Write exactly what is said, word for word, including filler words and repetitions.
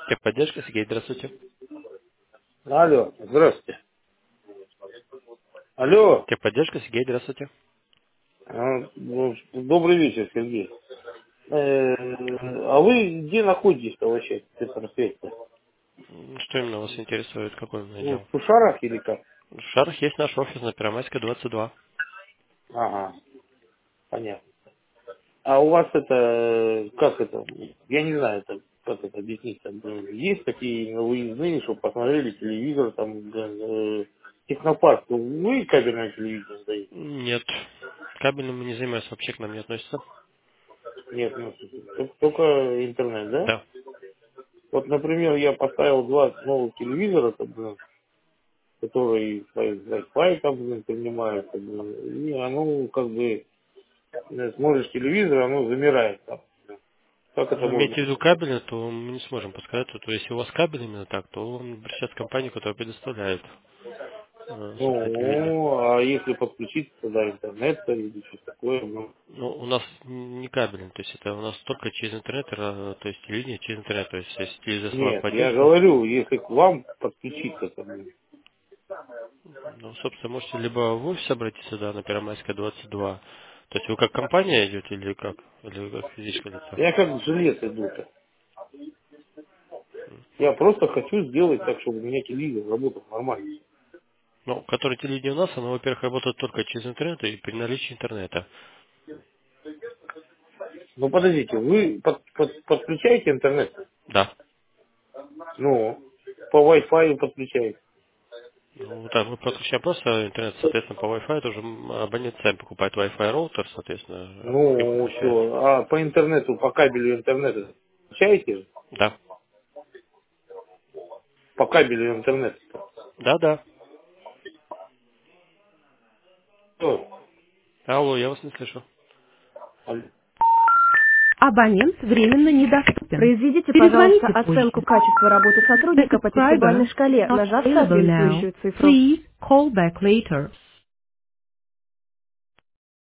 Техподдержка, Сергей, здравствуйте. Алло, здравствуйте. Алло, Техподдержка, Сергей, здравствуйте. а, ну, добрый вечер, Сергей. Э, А вы где находитесь-то вообще, в этом свете? М, Что именно вас интересует, какой именно Ну, отдел? в Сушарах или как? В Шарах есть наш офис на Первомайской, двадцать два. Ага, понятно. А у вас это, как это, я не знаю, это, как это объяснить, там, э, есть такие выездные, чтобы посмотрели телевизор, там, э, технопарк, вы кабельное телевидение даете? Нет, кабельным мы не занимаемся, вообще к нам не относится. Нет, ну, только только интернет, да? Да. Вот, например, я поставил два новых телевизора, как бы, которые Wi-Fi там блин, принимают, как бы, и оно как бы э, смотришь телевизор, оно замирает там. Как это Ну, можно? имеете в виду кабельно, то мы не сможем подсказать. То то если у вас кабель именно так, то он обращается в компанию, которая предоставляет, э, собственно, телевизор. Ну, а если подключиться туда интернет или что-то такое, ну, Ну, у нас не кабельный, то есть это у нас только через интернет, э, то есть телевидение через интернет, то есть если телевизор сможет нет, я поддерживать. говорю, если к вам подключиться, то, блин, Ну, собственно, можете либо в офис обратиться, да, на Первомайская, двадцать два. То есть вы как компания идете или как? Или вы как физическое лицо? я как желез иду-то. Я просто хочу сделать так, чтобы у меня телевизор работал нормально. Ну, который телевидение у нас, оно, во-первых, работает только через интернет и при наличии интернета. Ну, подождите, вы под- под- подключаете интернет? Да. Ну, по Wi-Fi подключаете. Ну, так, мы подключаем просто интернет, соответственно, по Wi-Fi, это уже м, абонент сами покупает Wi-Fi роутер, соответственно, и Ну, подключает. все. А по интернету, по кабелю интернета включаете? Да. По кабелю интернета. Да, да. Что? Алло, я вас не слышу. Абонент временно недоступен. Произведите, пожалуйста, Перезвоните оценку позже. качества работы The сотрудника по subscriber десятибалльной шкале, not нажав available now. соответствующую цифру. Please call back later.